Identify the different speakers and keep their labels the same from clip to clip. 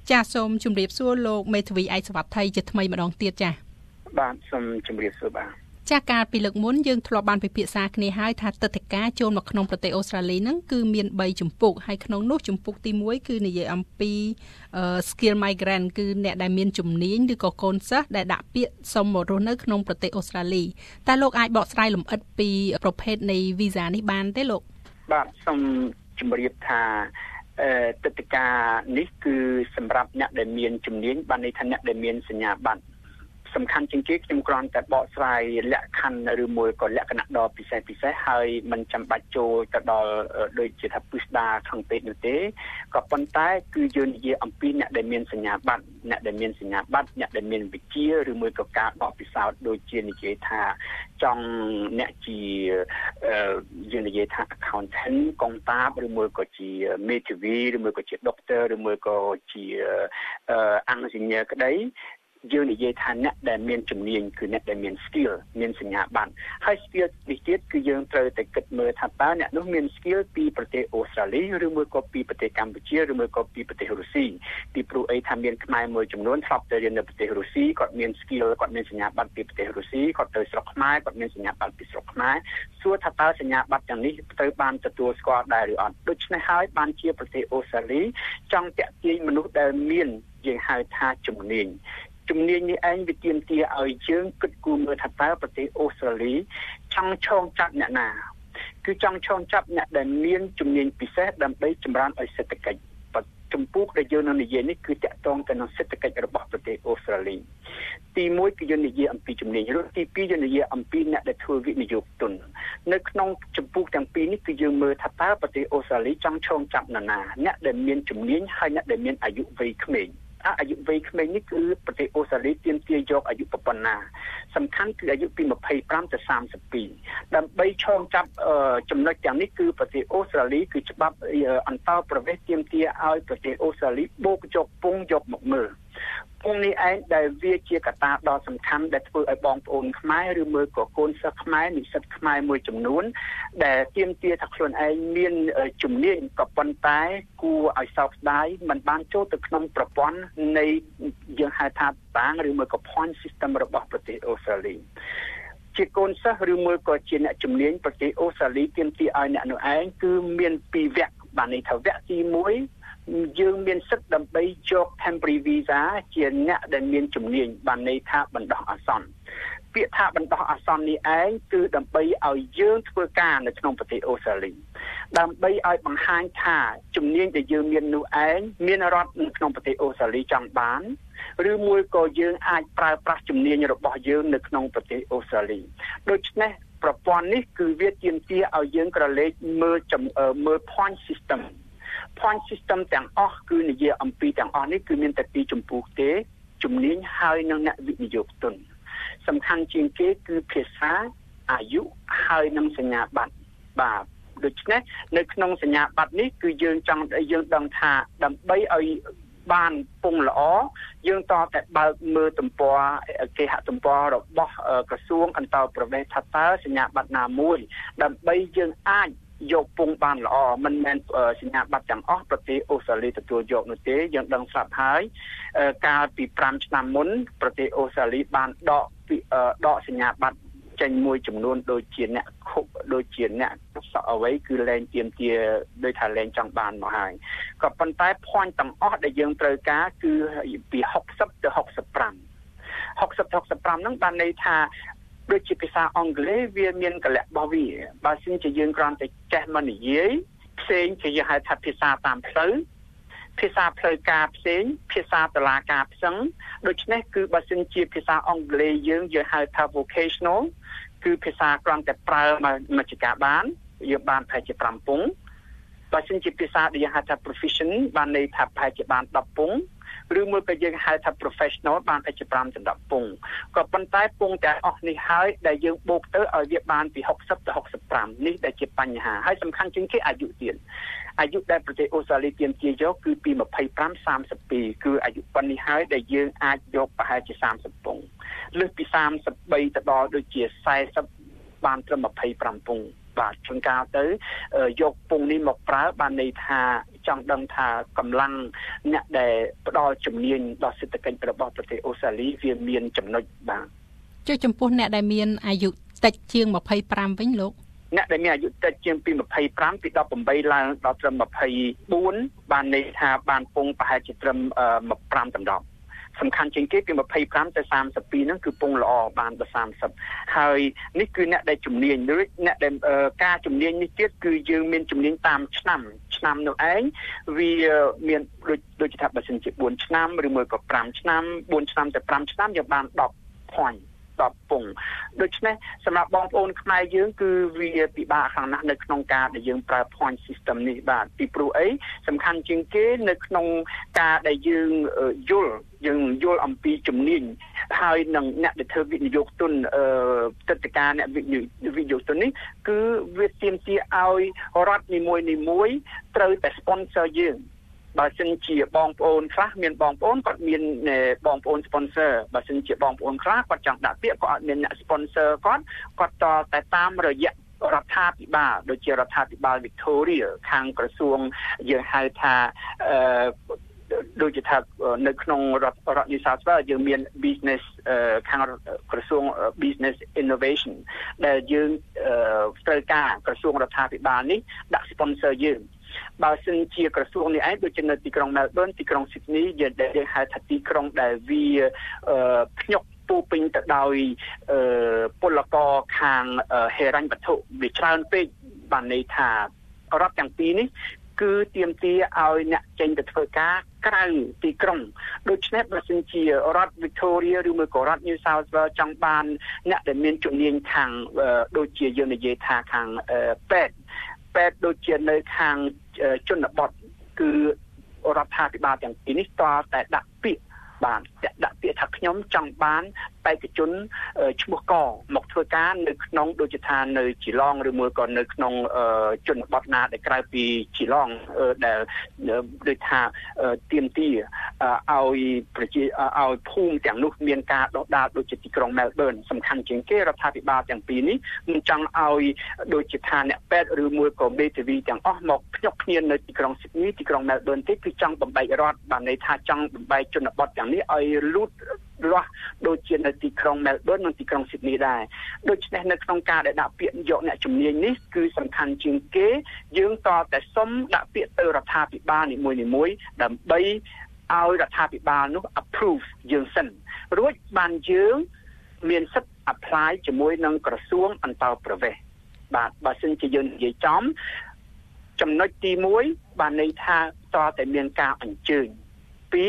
Speaker 1: ចាសសូមជម្រាបសួរលោកមេធាវីឯកសវត្ថិជាថ្មីម្ដងទៀតចាស
Speaker 2: បាទសូមជម្រាបសួរបាទ
Speaker 1: ចាសកាលពីលើកមុនយើងធ្លាប់បានពិភាក្សាគ្នាហើយថាទឹកដីកាចូលមកក្នុងប្រទេសអូស្ត្រាលីហ្នឹងគឺមាន3ជំពូកហើយក្នុងនោះជំពូកទី1គឺនិយាយអំពី skill migrant គឺអ្នកដែលមានជំនាញឬក៏កូនសិស្សដែលដាក់ពាក្យសុំមករស់នៅក្នុងប្រទេសអូស្ត្រាលីតែលោកអាចបកស្រាយលម្អិតពីប្រភេទនៃ visa នេះបានទេលោក
Speaker 2: បាទសូមជម្រាបថាទឹកដីកានេះគឺសម្រាប់អ្នកដែលមានជំនាញបានន័យថាអ្នកដែលមានសញ្ញាបត្រសំខាន់ជាងគេខ្ញុំគ្រាន់តែបកស្រាយលក្ខខណ្ឌឬមួយក៏លក្ខណៈដ៏ពិសេសហើយមិនចាំបាច់ចូលទៅដល់ដូចជាថាពិស្ដារខាងពេកនោះទេក៏ប៉ុន្តែគឺយើងនិយាយអំពីអ្នកដែលមានសញ្ញាបត្រអ្នកដែលមានសញ្ញាបត្រអ្នកដែលមានវិជ្ជាឬមួយក៏ការបកពិសោធន៍ដូចជានិយាយថាចង់អ្នកជាយើងនិយាយថា accountant កុងតាបឬមួយក៏ជាមេធាវីឬមួយក៏ជា doctor ឬមួយក៏ជាengineer ក្តីយើងនិយាយថាអ្នកដែលមានជំនាញគឺអ្នកដែលមាន skill មានសញ្ញាបត្រហើយ skill នេះទៀតគឺយើងត្រូវតែគិតមើលថាតើអ្នកនោះមាន skill ពីប្រទេសអូស្ត្រាលីឬមួយក៏ពីប្រទេសកម្ពុជាឬមួយក៏ពីប្រទេសរុស្ស៊ីពីព្រោះអីថាមានខ្មែរមួយចំនួនធ្លាប់ទៅរៀននៅប្រទេសរុស្ស៊ីគាត់មាន skill គាត់មានសញ្ញាបត្រពីប្រទេសរុស្ស៊ីគាត់ទៅស្រុកខ្មែរគាត់មានសញ្ញាបត្រពីស្រុកខ្មែរសួរថាតើសញ្ញាបត្រទាំងនេះត្រូវបានទទួលស្គាល់ដែរឬអត់ដូច្នេះហើយបានជាប្រទេសអូស្ត្រាលីចង់ទាក់ទាញមនុស្សដែលមានយើងហៅថាជំនាញនេះឯងវាទាមទារឲ្យយើងគិតគូរមើលថាតើប្រទេសអូស្ត្រាលីចង់ឈោងចាប់អ្នកណាគឺចង់ឈោងចាប់អ្នកដែលមានជំនាញពិសេសដើម្បីចម្រើនឲ្យសេដ្ឋកិច្ចចំពោះដែលយើងនឹងនិយាយនេះគឺតាក់ទងទៅនឹងសេដ្ឋកិច្ចរបស់ប្រទេសអូស្ត្រាលីទី1គឺយើងនិយាយអំពីជំនាញឬទី2យើងនិយាយអំពីអ្នកដែលធ្វើវិនិយោគទុននៅក្នុងចំពោះទាំងពីរនេះគឺយើងមើលថាតើប្រទេសអូស្ត្រាលីចង់ឈោងចាប់អ្នកណាអ្នកដែលមានជំនាញហើយអ្នកដែលមានអាយុវ័យក្មេងអាយុវ័យក្មេងនេះគឺប្រទេសអូស្ត្រាលីទាមទារយកអាយុប៉ុណ្ណាសំខាន់គឺអាយុពី25ទៅ32ដើម្បីឈោងចាប់ចំណុចទាំងនេះគឺប្រទេសអូស្ត្រាលីគឺច្បាប់អន្តរប្រវេសន៍ទាមទារឲ្យប្រទេសអូស្ត្រាលីបូកយកពងយកមកមើលពងនេះឯងដែលវាជាកត្តាដ៏សំខាន់ដែលធ្វើឲ្យបងប្អូនខ្មែរឬមើលក៏កូនសិស្សខ្មែរនិស្សិតខ្មែរមួយចំនួនដែលទាមទារថាខ្លួនឯងមានជំនាញក៏ប៉ុន្តែគួរឲ្យសោកស្ដាយមិនបានចូលទៅក្នុងប្រព័ន្ធនៃយើងហៅថាតាងឬមួយក៏ point system របស់ប្រទេសអូស្ត្រាលីជាកូនសិស្សឬមួយក៏ជាអ្នកជំនាញប្រទេសអូស្ត្រាលីទាមទារឲ្យអ្នកនោះឯងគឺមាន2វគ្គបានន័យថាវគ្គទី1យើងមានសិទ្ធិដើម្បីយក temporary visa ជាអ្នកដែលមានជំនាញបានន័យថាបណ្ដោះអាសន្នពាក្យថាបណ្ដោះអាសន្ននេះឯងគឺដើម្បីឲ្យយើងធ្វើការនៅក្នុងប្រទេសអូស្ត្រាលីដើម្បីឲ្យបង្ហាញថាជំនាញដែលយើងមាននោះឯងមានរដ្ឋនៅក្នុងប្រទេសអូស្ត្រាលីចង់បានឬមួយក៏យើងអាចប្រើប្រាស់ជំនាញរបស់យើងនៅក្នុងប្រទេសអូស្ត្រាលីដូច្នេះប្រព័ន្ធនេះគឺវាទាមទារឲ្យយើងក្រឡេកមើល point system ទាំងអស់គឺនិយាយអំពីទាំងអស់នេះគឺមានតែពីរចំពោះទេជំនាញហើយនិងអ្នកវិនិយោគទុនសំខាន់ជាងគេគឺភាសាអាយុហើយនិងសញ្ញាបត្របាទដូច្នេះនៅក្នុងសញ្ញាបត្រនេះគឺយើងដឹងថាដើម្បីឲ្យបានពងល្អយើងតតែបើកមើលទំព័រគេហទំព័ររបស់ក្រសួងអន្តរប្រវេសន៍ថាតើសញ្ញាបត្រណាមួយដើម្បីយើងអាចយកពងបានល្អមិនមែនសញ្ញាបត្រទាំងអស់ប្រទេសអូស្ត្រាលីទទួលយកនោះទេយើងដឹងស្រាប់ហើយកាលពី5ឆ្នាំមុនប្រទេសអូស្ត្រាលីបានដកសញ្ញាបត្រចេញមួយចំនួនដូចជាអ្នកសក់អ្វីគឺលែងទាមទារដោយថាលែងចង់បានមកហើយក៏ប៉ុន្តែ point ទាំងអស់ដែលយើងត្រូវការគឺពី60ទៅ65ហ្នឹងបានន័យថាដូចជាភាសាអង់គ្លេសវាមានកលៈរបស់វាបើសិនជាយើងគ្រាន់តែចេះមកនិយាយផ្សេងជាយើងហៅថាភាសាតាមផ្លូវភាសាផ្លូវការផ្សេងភាសាតុលាការផ្សេងដូច្នេះគឺបើសិនជាភាសាអង់គ្លេសយើងហៅថា vocational គឺភាសាគ្រាន់តែប្រើមកជាការបានយើងបានប្រហែលជា5ពងបើសិនជាភាសាដែលយើងហៅថា profession បានន័យថាប្រហែលជាបាន10ពងឬមួយក៏យើងហៅថា professional បានតែជា5ទៅ10ពងក៏ប៉ុន្តែពងទាំងអស់នេះហើយដែលយើងបូកទៅឲ្យវាបានពី60ទៅ65នេះដែលជាបញ្ហាហើយសំខាន់ជាងគេអាយុទៀតអាយុដែលប្រទេសអូស្ត្រាលីទាមទារយកគឺពី25 32គឺអាយុប៉ុណ្នេះហើយដែលយើងអាចយកប្រហែលជា30ពងលើសពី33ទៅដល់ដូចជា40បានត្រឹម25ពងបាទជួនកាលទៅយកពងនេះមកប្រើបានន័យថាចង់ដឹងថាកម្លាំងអ្នកដែលផ្ដល់ជំនាញដល់សេដ្ឋកិច្ចរបស់ប្រទេសអូស្ត្រាលីវាមានចំណុចបាទ
Speaker 1: ចុះចំពោះអ្នកដែលមានអាយុតិចជាង25វិញលោក
Speaker 2: អ្នកដែលមានអាយុតិចជាងពី25ពី18ឡើងដល់ត្រឹម24បានន័យថាបានពងប្រហែលជាត្រឹម5ដណ្ដប់សំខាន់ជាងគេពី25ទៅ32ហ្នឹងគឺពងល្អបានដល់30ហើយនេះគឺអ្នកដែលជំនាញឬអ្នកដែលការជំនាញនេះទៀតគឺយើងមានជំនាញតាមឆ្នាំនោះឯងវាមានដូចថាបើសិនជា4ឆ្នាំឬមួយក៏5ឆ្នាំ4ឆ្នាំទៅ5ឆ្នាំយើងបាន10 point 10ពងដូច្នេះសម្រាប់បងប្អូនខ្មែរយើងគឺវាពិបាកខ្លាំងណាស់នៅក្នុងការដែលយើងប្រើ point system នេះបាទពីព្រោះអីសំខាន់ជាងគេនៅក្នុងការដែលយើងយល់អំពីជំនាញហើយនឹងអ្នកដែលធ្វើវិនិយោគទុនទឹកតការអ្នកវិនិយោគទុននេះគឺវាទាមទារឲ្យរដ្ឋនីមួយត្រូវតែ sponsor យើងបើសិនជាបងប្អូនខ្លះមានបងប្អូនគាត់មានបងប្អូន sponsor បើសិនជាបងប្អូនខ្លះគាត់ចង់ដាក់ពាក្យគាត់អត់មានអ្នក sponsor គាត់តតែតាមរយៈរដ្ឋាភិបាលដូចជារដ្ឋាភិបាល Victoria ខាងក្រសួងយើងហៅថាដូចជាថានៅក្នុងរដ្ឋ New South Wales យើងមាន business ខាងក្រសួង business innovation ដែលយើងត្រូវការក្រសួងរដ្ឋាភិបាលនេះដាក់ sponsor យើងបើសិនជាក្រសួងនេះឯងដូចជានៅទីក្រុង Melbourne ទីក្រុង Sydney យើងហៅថាទីក្រុងដែលវាភ្ញុកពូពេញទៅដោយពលករខាងហិរញ្ញវត្ថុវាច្រើនពេកបានន័យថារដ្ឋទាំងពីរនេះគឺទាមទារឲ្យអ្នកចេញទៅធ្វើការក្រៅទីក្រុងដូច្នេះបើសិនជារដ្ឋ Victoria ឬមួយក៏រដ្ឋ New South Wales ចង់បានអ្នកដែលមានជំនាញខាងដូចជាយើងនិយាយថាខាងពេទ្យដូចជានៅខាងជនបទគឺរដ្ឋាភិបាលទាំងពីរនេះតតែដាក់ពាក្យបានដាក់ពាក្យថាខ្ញុំចង់បានបេក្ខជនឈ្មោះកមកធ្វើការនៅក្នុងដូចជាថានៅជីឡងឬមួយក៏នៅក្នុងជនបទណាដែលក្រៅពីជីឡងដែលដូចថាទាមទារឲ្យភូមិទាំងនោះមានការដុះដាលដូចជាទីក្រុង Melbourne សំខាន់ជាងគេរដ្ឋាភិបាលទាំងពីរនេះមិនចង់ឲ្យដូចជាថាអ្នកពេទ្យឬមួយក៏មេធាវីទាំងអស់មកភ្ញាក់គ្នានៅទីក្រុង Sydney ទីក្រុង Melbourne ទេគឺចង់បំបែករដ្ឋបានន័យថាចង់បំបែកជនបទទាំងនេះឲ្យលូតលាស់ដូចជានៅទីក្រុង Melbourne និងទីក្រុង Sydney ដែរដូច្នេះនៅក្នុងការដែលដាក់ពាក្យយកអ្នកជំនាញនេះគឺសំខាន់ជាងគេយើងតតែសុំដាក់ពាក្យទៅរដ្ឋាភិបាលនីមួយៗដើម្បីឲ្យរដ្ឋាភិបាលនោះ approve យើងសិនរួចបានយើងមានសិទ្ធិ apply ជាមួយនឹងក្រសួងអន្តរប្រវេសន៍បាទបើសិនជាយើងនិយាយចំចំណុចទី1បានន័យថាតតែមានការអញ្ជើញពី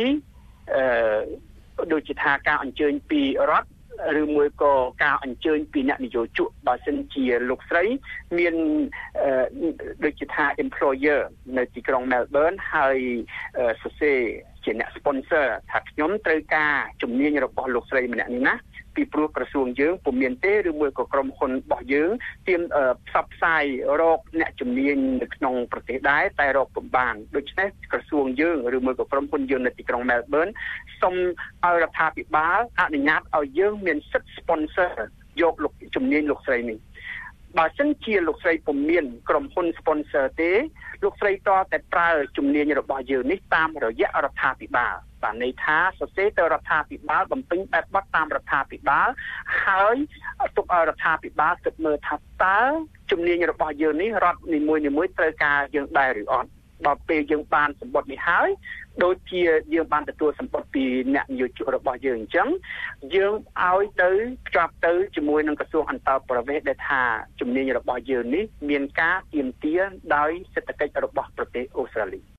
Speaker 2: ដូចជាថាការអញ្ជើញពីរដ្ឋឬមួយក៏ការអញ្ជើញពីអ្នកនយោជកបើសិនជាលោកស្រីមានដូចជាថា employer នៅទីក្រុង Melbourne ហើយសរសេរជាអ្នក sponsor ថាខ្ញុំត្រូវការជំនាញរបស់លោកស្រីម្នាក់នេះណាពីព្រោះក្រសួងយើងពុំមានទេឬមួយក៏ក្រុមហ៊ុនរបស់យើងទាមផ្សព្វផ្សាយរកអ្នកជំនាញនៅក្នុងប្រទេសដែរតែរកពុំបានដូច្នេះក្រសួងយើងឬមួយក៏ក្រុមហ៊ុនយើងនៅទីក្រុង Melbourne សូមឲ្យរដ្ឋាភិបាលអនុញ្ញាតឲ្យយើងមានសិទ្ធិ sponsor យកលោកជំនាញលោកស្រីនេះបើសិនជាលោកស្រីពុំមានក្រុមហ៊ុន sponsor ទេលោកស្រីតតែប្រើជំនាញរបស់យើងនេះតាមរយៈរដ្ឋាភិបាលបានន័យថាសរសេរទៅរដ្ឋាភិបាលបំពេញបែបបទតាមរដ្ឋាភិបាលហើយទុកឲ្យរដ្ឋាភិបាលគិតមើលថាតើជំនាញរបស់យើងនេះរដ្ឋនីមួយៗត្រូវការយើងដែរឬអត់ដល់ពេលយើងបានសម្បត្តិនេះហើយដូចជាយើងបានទទួលសម្បត្តិពីអ្នកនយោជករបស់យើងអញ្ចឹងយើងឲ្យទៅភ្ជាប់ទៅជាមួយនឹងក្រសួងអន្តរប្រវេសន៍ដែលថាជំនាញរបស់យើងនេះមានការទាមទារដោយសេដ្ឋកិច្ចរបស់ប្រទេសអូស្ត្រាលី